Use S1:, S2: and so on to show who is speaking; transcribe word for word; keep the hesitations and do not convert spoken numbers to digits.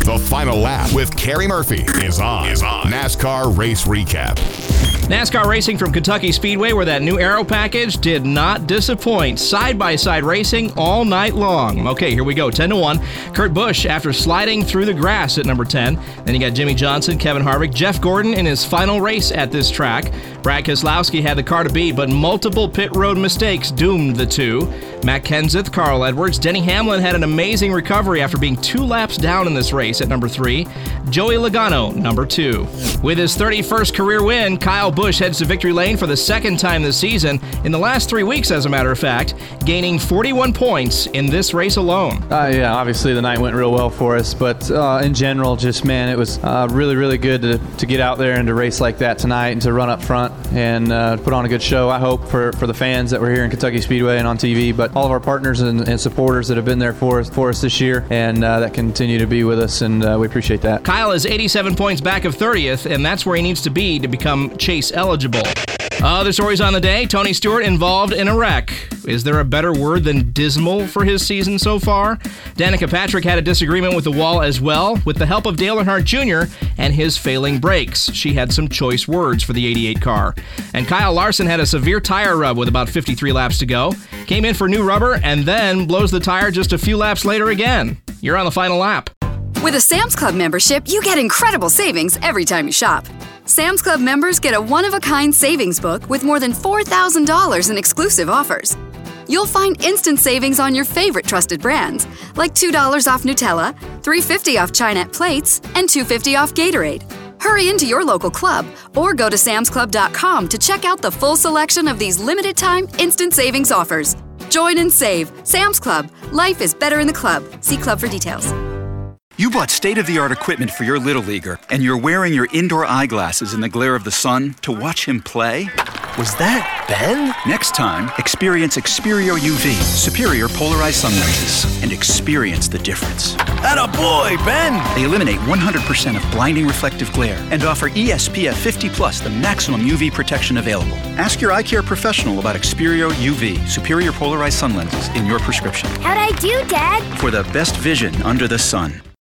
S1: The Final Lap with Carrie Murphy is on. Is on. NASCAR Race Recap.
S2: NASCAR racing from Kentucky Speedway, where that new aero package did not disappoint. Side-by-side racing all night long. Okay, here we go. ten to one. Kurt Busch after sliding through the grass at number ten. Then you got Jimmy Johnson, Kevin Harvick, Jeff Gordon in his final race at this track. Brad Keselowski had the car to beat, but multiple pit road mistakes doomed the two. Matt Kenseth, Carl Edwards, Denny Hamlin had an amazing recovery after being two laps down in this race at number three. Joey Logano, number two. With his thirty-first career win, Kyle Busch heads to victory lane for the second time this season, in the last three weeks as a matter of fact, gaining forty-one points in this race alone.
S3: Uh, yeah, obviously the night went real well for us, but uh, in general, just, man, it was uh, really, really good to, to get out there and to race like that tonight and to run up front and uh, put on a good show, I hope, for, for the fans that were here in Kentucky Speedway and on T V, but all of our partners and, and supporters that have been there for us, for us this year and uh, that continue to be with us, and uh, we appreciate that.
S2: Kyle is eighty-seven points back of thirtieth, and that's where he needs to be to become Chase eligible. Other stories on the day, Tony Stewart involved in a wreck. Is there a better word than dismal for his season so far? Danica Patrick had a disagreement with the wall as well, with the help of Dale Earnhardt Junior and his failing brakes. She had some choice words for the eighty-eight car. And Kyle Larson had a severe tire rub with about fifty-three laps to go. Came in for new rubber and then blows the tire just a few laps later again. You're on the final lap.
S4: With a Sam's Club membership, you get incredible savings every time you shop. Sam's Club members get a one-of-a-kind savings book with more than four thousand dollars in exclusive offers. You'll find instant savings on your favorite trusted brands, like two dollars off Nutella, three dollars and fifty cents off Chinette plates, and two dollars and fifty cents off Gatorade. Hurry into your local club or go to sams club dot com to check out the full selection of these limited-time instant savings offers. Join and save. Sam's Club. Life is better in the club. See club for details.
S5: You bought state-of-the-art equipment for your Little Leaguer, and you're wearing your indoor eyeglasses in the glare of the sun to watch him play?
S6: Was that Ben?
S5: Next time, experience Xperio U V, superior polarized sun lenses, and experience the difference.
S6: Atta boy, Ben!
S5: They eliminate one hundred percent of blinding reflective glare and offer E S P F fifty plus, the maximum U V protection available. Ask your eye care professional about Xperio U V, superior polarized sun lenses in your prescription.
S7: How'd I do, Dad?
S5: For the best vision under the sun.